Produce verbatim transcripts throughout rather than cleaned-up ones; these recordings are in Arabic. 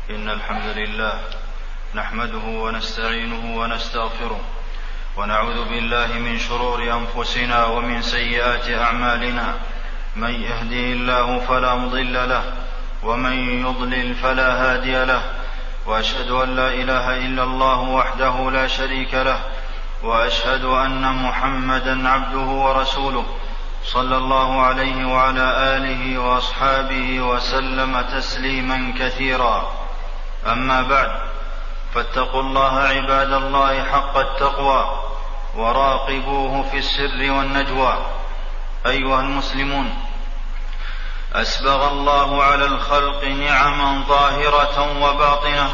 إن الحمد لله نحمده ونستعينه ونستغفره ونعوذ بالله من شرور أنفسنا ومن سيئات أعمالنا. من يهده الله فلا مضل له ومن يضلل فلا هادي له، وأشهد أن لا إله إلا الله وحده لا شريك له، وأشهد أن محمدا عبده ورسوله صلى الله عليه وعلى آله وأصحابه وسلم تسليما كثيرا. أما بعد، فاتقوا الله عباد الله حق التقوى وراقبوه في السر والنجوى. أيها المسلمون، أسبغ الله على الخلق نعما ظاهرة وباطنة،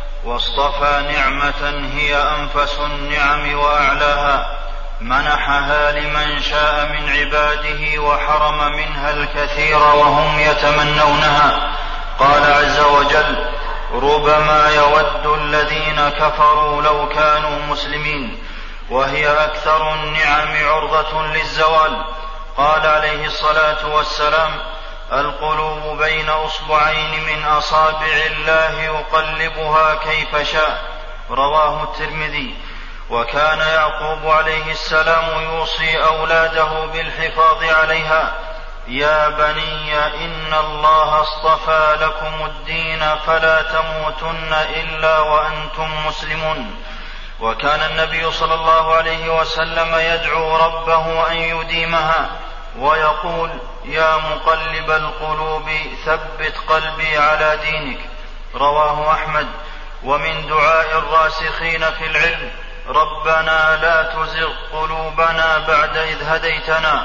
واصطفى نعمة هي أنفس النعم وأعلاها، منحها لمن شاء من عباده وحرم منها الكثير وهم يتمنونها. قال عز وجل: ربما يود الذين كفروا لو كانوا مسلمين، وهي أكثر النعم عرضة للزوال. قال عليه الصلاة والسلام: القلوب بين أصبعين من أصابع الله يقلبها كيف شاء. رواه الترمذي. وكان يعقوب عليه السلام يوصي أولاده بالحفاظ عليها: يا بني إن الله اصطفى لكم الدين فلا تموتن إلا وأنتم مسلمون. وكان النبي صلى الله عليه وسلم يدعو ربه أن يديمها ويقول: يا مقلب القلوب ثبت قلبي على دينك. رواه أحمد. ومن دعاء الراسخين في العلم: ربنا لا تزغ قلوبنا بعد إذ هديتنا.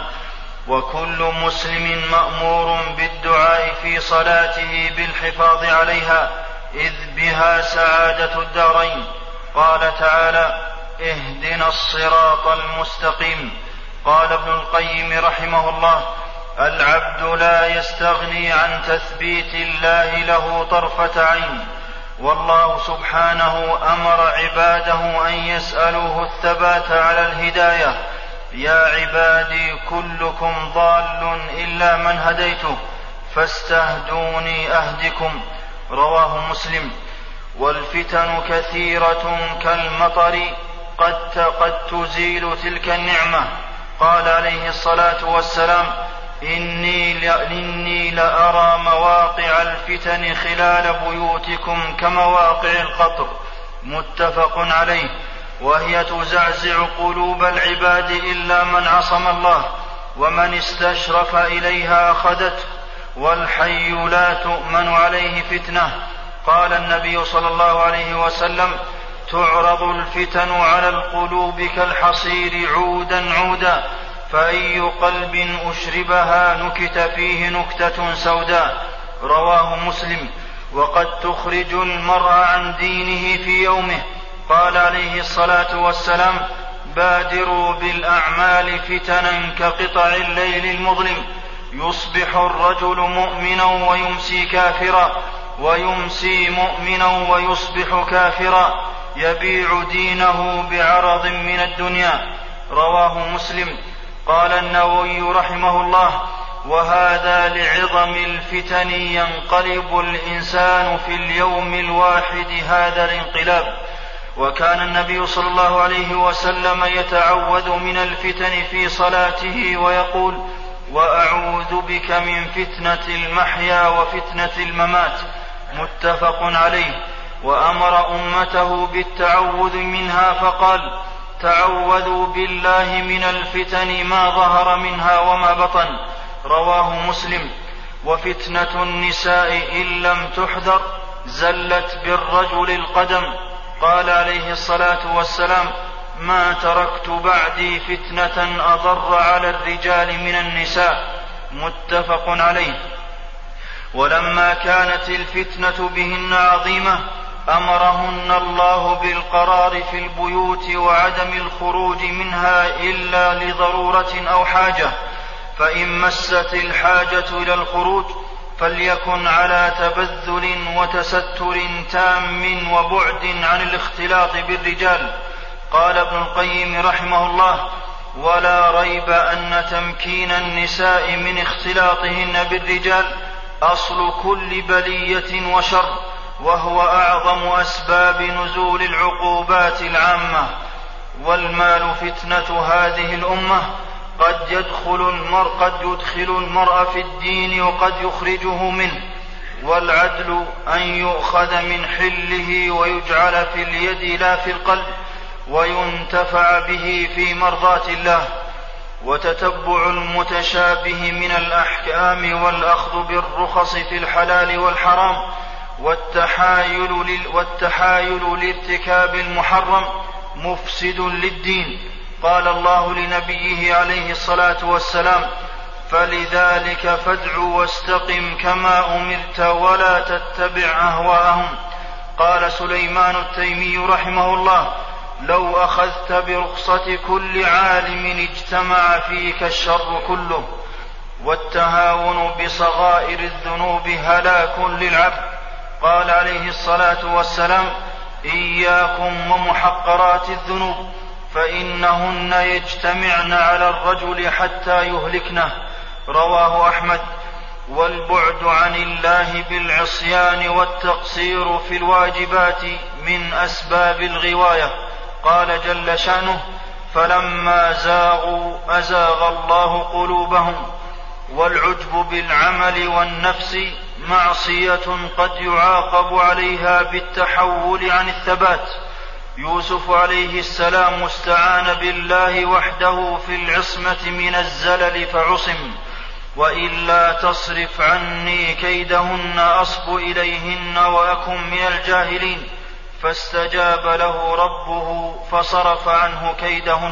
وكل مسلم مأمور بالدعاء في صلاته بالحفاظ عليها، إذ بها سعادة الدارين. قال تعالى: اهدنا الصراط المستقيم. قال ابن القيم رحمه الله: العبد لا يستغني عن تثبيت الله له طرفة عين، والله سبحانه أمر عباده أن يسألوه الثبات على الهداية: يا عبادي كلكم ضال إلا من هديته فاستهدوني أهدكم. رواه مسلم. والفتن كثيرة كالمطر قد قد تزيل تلك النعمة. قال عليه الصلاة والسلام: إني, إني لأرى مواقع الفتن خلال بيوتكم كمواقع القطر. متفق عليه. وهي تزعزع قلوب العباد إلا من عصم الله، ومن استشرف إليها أخذته، والحي لا تؤمن عليه فتنة. قال النبي صلى الله عليه وسلم: تعرض الفتن على القلوب كالحصير عودا عودا، فأي قلب أشربها نكت فيه نكتة سوداء. رواه مسلم. وقد تخرج المرء عن دينه في يومه. قال عليه الصلاة والسلام: بادروا بالأعمال فتنا كقطع الليل المظلم، يصبح الرجل مؤمنا ويمسي كافرا، ويمسي مؤمنا ويصبح كافرا، يبيع دينه بعرض من الدنيا. رواه مسلم. قال النووي رحمه الله: وهذا لعظم الفتن ينقلب الإنسان في اليوم الواحد هذا الانقلاب. وكان النبي صلى الله عليه وسلم يتعوذ من الفتن في صلاته ويقول: وأعوذ بك من فتنة المحيا وفتنة الممات. متفق عليه. وأمر أمته بالتعوذ منها فقال: تعوذوا بالله من الفتن ما ظهر منها وما بطن. رواه مسلم. وفتنة النساء إن لم تحذر زلت بالرجل القدم. قال عليه الصلاة والسلام: ما تركت بعدي فتنة أضر على الرجال من النساء. متفق عليه. ولما كانت الفتنة بهن عظيمة أمرهن الله بالقرار في البيوت وعدم الخروج منها إلا لضرورة أو حاجة، فإن مست الحاجة إلى الخروج فليكن على تبذل وتستر تام وبعد عن الاختلاط بالرجال. قال ابن القيم رحمه الله: ولا ريب أن تمكين النساء من اختلاطهن بالرجال أصل كل بلية وشر، وهو أعظم أسباب نزول العقوبات العامة. والمال فتنة هذه الأمة، قد يدخل المرء, قد يدخل المرء في الدين وقد يخرجه منه. والعدل أن يؤخذ من حله ويجعل في اليد لا في القلب، وينتفع به في مرضاة الله. وتتبع المتشابه من الأحكام والأخذ بالرخص في الحلال والحرام، والتحايل, والتحايل لارتكاب المحرم مفسد للدين. قال الله لنبيه عليه الصلاة والسلام: فلذلك فادع واستقم كما أمرت ولا تتبع أهواءهم. قال سليمان التيمي رحمه الله: لو أخذت برخصة كل عالم اجتمع فيك الشر كله. والتهاون بصغائر الذنوب هلاك للعبد. قال عليه الصلاة والسلام: إياكم ومحقرات الذنوب فإنهن يجتمعن على الرجل حتى يهلكنه. رواه أحمد. والبعد عن الله بالعصيان والتقصير في الواجبات من أسباب الغواية. قال جل شأنه: فلما زاغوا أزاغ الله قلوبهم. والعجب بالعمل والنفس معصية قد يعاقب عليها بالتحول عن الثبات. يوسف عليه السلام استعان بالله وحده في العصمة من الزلل فعصم: وإلا تصرف عني كيدهن أصب إليهن وأكن من الجاهلين. فاستجاب له ربه فصرف عنه كيدهن.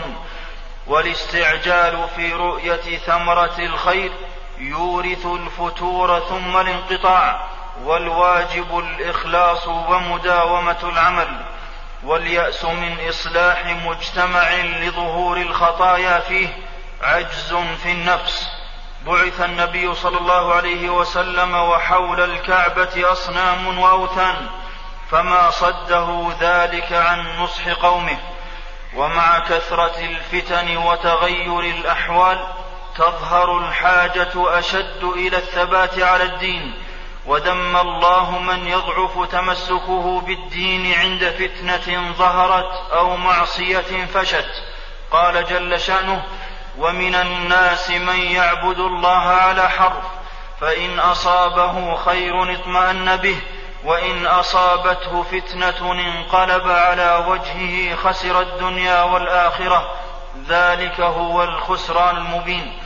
والاستعجال في رؤية ثمرة الخير يورث الفتور ثم الانقطاع. والواجب الإخلاص ومداومة العمل. واليأس من إصلاح مجتمع لظهور الخطايا فيه عجز في النفس. بعث النبي صلى الله عليه وسلم وحول الكعبة أصنام وأوثان، فما صده ذلك عن نصح قومه. ومع كثرة الفتن وتغير الأحوال تظهر الحاجة أشد إلى الثبات على الدين. وذم الله من يضعف تمسكه بالدين عند فتنة ظهرت أو معصية فشت. قال جل شأنه: ومن الناس من يعبد الله على حرف، فإن أصابه خير اطمأن به، وإن أصابته فتنة انقلب على وجهه خسر الدنيا والآخرة، ذلك هو الخسران المبين.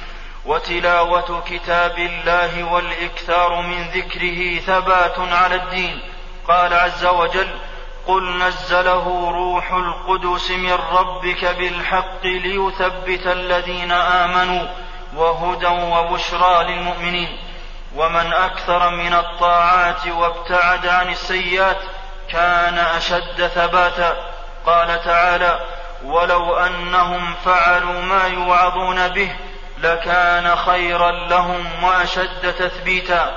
وتلاوة كتاب الله والإكثار من ذكره ثبات على الدين. قال عز وجل: قل نزله روح القدس من ربك بالحق ليثبت الذين آمنوا وهدى وبشرى للمؤمنين. ومن أكثر من الطاعات وابتعد عن السيئات كان أشد ثباتا. قال تعالى: ولو أنهم فعلوا ما يوعظون به لكان خيرا لهم وأشد تثبيتا.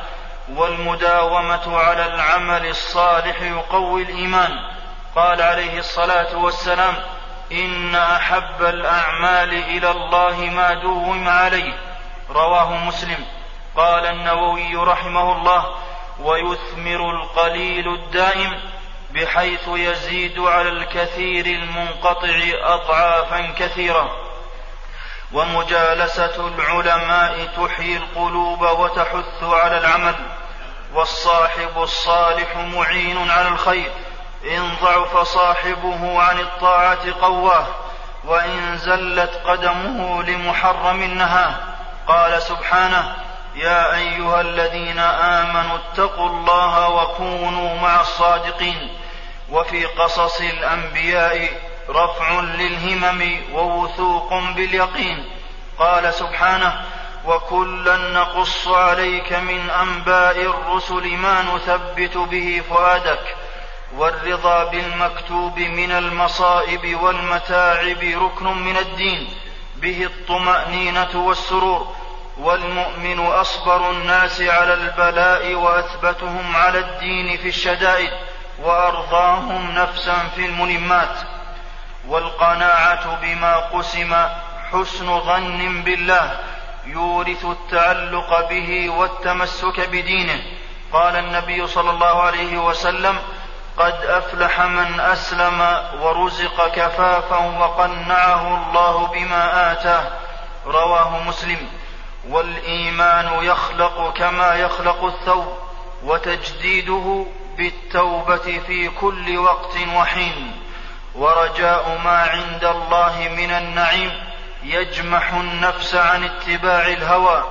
والمداومة على العمل الصالح يقوي الإيمان. قال عليه الصلاة والسلام: إن أحب الأعمال إلى الله ما دوم عليه. رواه مسلم. قال النووي رحمه الله: ويثمر القليل الدائم بحيث يزيد على الكثير المنقطع أضعافا كثيرة. ومجالسة العلماء تحيي القلوب وتحث على العمل. والصاحب الصالح معين على الخير، إن ضعف صاحبه عن الطاعة قواه، وإن زلت قدمه لمحرم نهاه. قال سبحانه: يا أيها الذين آمنوا اتقوا الله وكونوا مع الصادقين. وفي قصص الأنبياء رفع للهمم ووثوق باليقين. قال سبحانه: وكلا نقص عليك من أنباء الرسل ما نثبت به فؤادك. والرضا بالمكتوب من المصائب والمتاعب ركن من الدين، به الطمأنينة والسرور. والمؤمن أصبر الناس على البلاء وأثبتهم على الدين في الشدائد، وأرضاهم نفسا في الملمات. والقناعة بما قسم حسن ظن بالله يورث التعلق به والتمسك بدينه. قال النبي صلى الله عليه وسلم: قد أفلح من أسلم ورزق كفافا وقنعه الله بما آتاه. رواه مسلم. والإيمان يخلق كما يخلق الثوب، وتجديده بالتوبة في كل وقت وحين. ورجاء ما عند الله من النعيم يجمح النفس عن اتباع الهوى.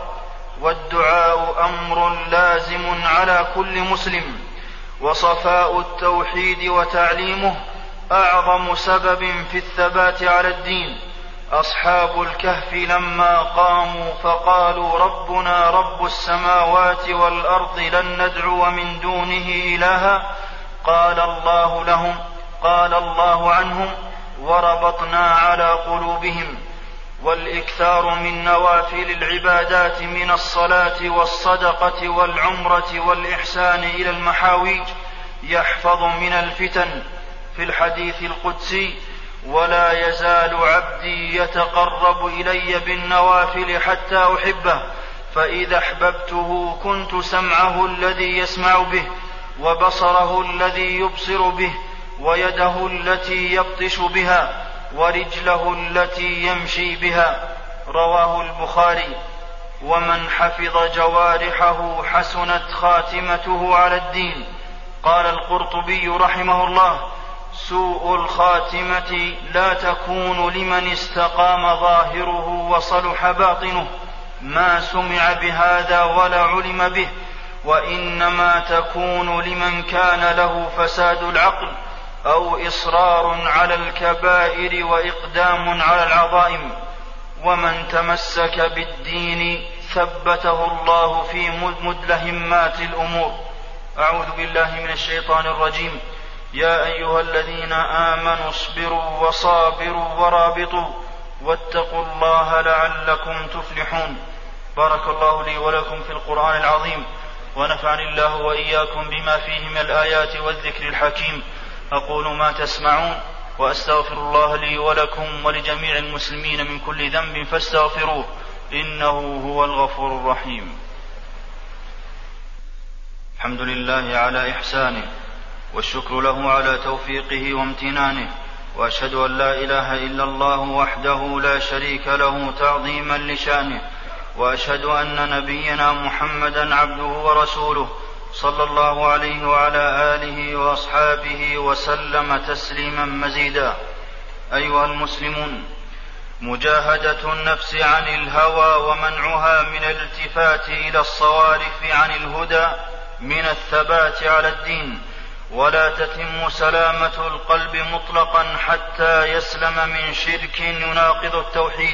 والدعاء أمر لازم على كل مسلم. وصفاء التوحيد وتعليمه أعظم سبب في الثبات على الدين. أصحاب الكهف لما قاموا فقالوا: ربنا رب السماوات والأرض لن ندعو من دونه إلها، قال الله لهم قال الله عنهم: وربطنا على قلوبهم. والإكثار من نوافل العبادات من الصلاة والصدقة والعمرة والإحسان إلى المحاويج يحفظ من الفتن. في الحديث القدسي: ولا يزال عبدي يتقرب إلي بالنوافل حتى أحبه، فإذا أحببته كنت سمعه الذي يسمع به، وبصره الذي يبصر به، ويده التي يبطش بها، ورجله التي يمشي بها. رواه البخاري. ومن حفظ جوارحه حسنت خاتمته على الدين. قال القرطبي رحمه الله: سوء الخاتمة لا تكون لمن استقام ظاهره وصلح باطنه، ما سمع بهذا ولا علم به، وإنما تكون لمن كان له فساد العقل أو إصرار على الكبائر وإقدام على العظائم. ومن تمسك بالدين ثبته الله في مدلهمات الأمور. أعوذ بالله من الشيطان الرجيم. يا أيها الذين آمنوا اصبروا وصابروا ورابطوا واتقوا الله لعلكم تفلحون. بارك الله لي ولكم في القرآن العظيم، ونفعني الله وإياكم بما فيه من الآيات والذكر الحكيم. أقول ما تسمعون، وأستغفر الله لي ولكم ولجميع المسلمين من كل ذنب فاستغفروه، إنه هو الغفور الرحيم. الحمد لله على إحسانه، والشكر له على توفيقه وامتنانه، وأشهد أن لا إله إلا الله وحده لا شريك له تعظيما لشانه، وأشهد أن نبينا محمدا عبده ورسوله صلى الله عليه وعلى آله وأصحابه وسلم تسليما مزيدا. أيها المسلمون، مجاهدة النفس عن الهوى ومنعها من الالتفات إلى الصوارف عن الهدى من الثبات على الدين، ولا تتم سلامة القلب مطلقا حتى يسلم من شرك يناقض التوحيد،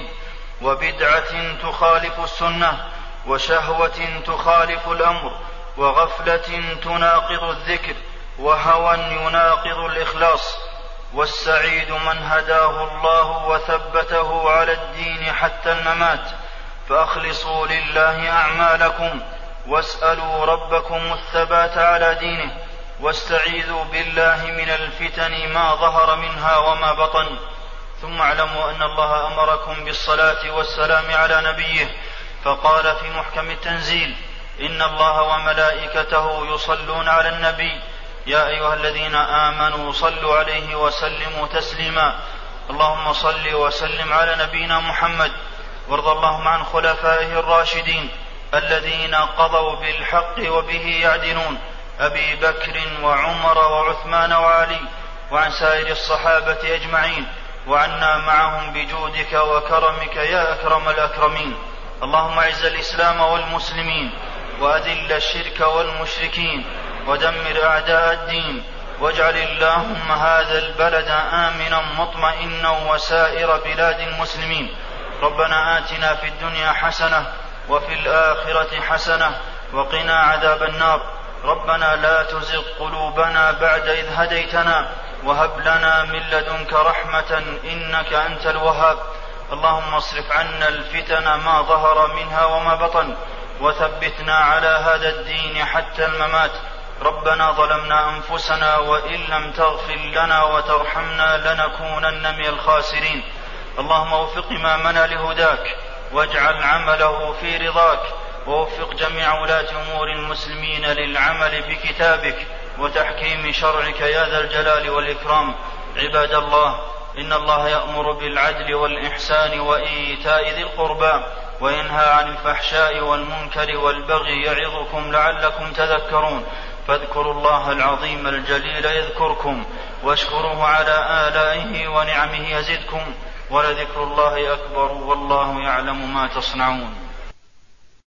وبدعة تخالف السنة، وشهوة تخالف الأمر، وغفلة تناقض الذكر، وهوى يناقض الإخلاص. والسعيد من هداه الله وثبته على الدين حتى الممات. فأخلصوا لله أعمالكم، واسألوا ربكم الثبات على دينه، واستعيذوا بالله من الفتن ما ظهر منها وما بطن. ثم اعلموا أن الله أمركم بالصلاة والسلام على نبيه، فقال في محكم التنزيل: إن الله وملائكته يصلون على النبي يا أيها الذين آمنوا صلوا عليه وسلموا تسليما. اللهم صل وسلم على نبينا محمد، وارض اللهم عن خلفائه الراشدين الذين قضوا بالحق وبه يعدلون، أبي بكر وعمر وعثمان وعلي، وعن سائر الصحابة أجمعين، وعنا معهم بجودك وكرمك يا أكرم الأكرمين. اللهم أعز الإسلام والمسلمين، وأذل الشرك والمشركين، ودمر أعداء الدين، واجعل اللهم هذا البلد آمنا مطمئنا وسائر بلاد المسلمين. ربنا آتنا في الدنيا حسنة وفي الآخرة حسنة وقنا عذاب النار. ربنا لا تزغ قلوبنا بعد إذ هديتنا، وهب لنا من لدنك رحمة إنك أنت الوهاب. اللهم اصرف عنا الفتن ما ظهر منها وما بطن، وثبتنا على هذا الدين حتى الممات. ربنا ظلمنا أنفسنا، وإن لم تغفر لنا وترحمنا لنكونن من الخاسرين. اللهم وفق إمامنا لهداك، واجعل عمله في رضاك، ووفق جميع ولاة أمور المسلمين للعمل بكتابك وتحكيم شرعك يا ذا الجلال والإكرام. عباد الله، إن الله يأمر بالعدل والإحسان وإيتاء ذي القربى وينهى عن الفحشاء والمنكر والبغي يعظكم لعلكم تذكرون. فاذكروا الله العظيم الجليل يذكركم واشكروه على آلائه ونعمه يزدكم ولذكر الله أكبر والله يعلم ما تصنعون.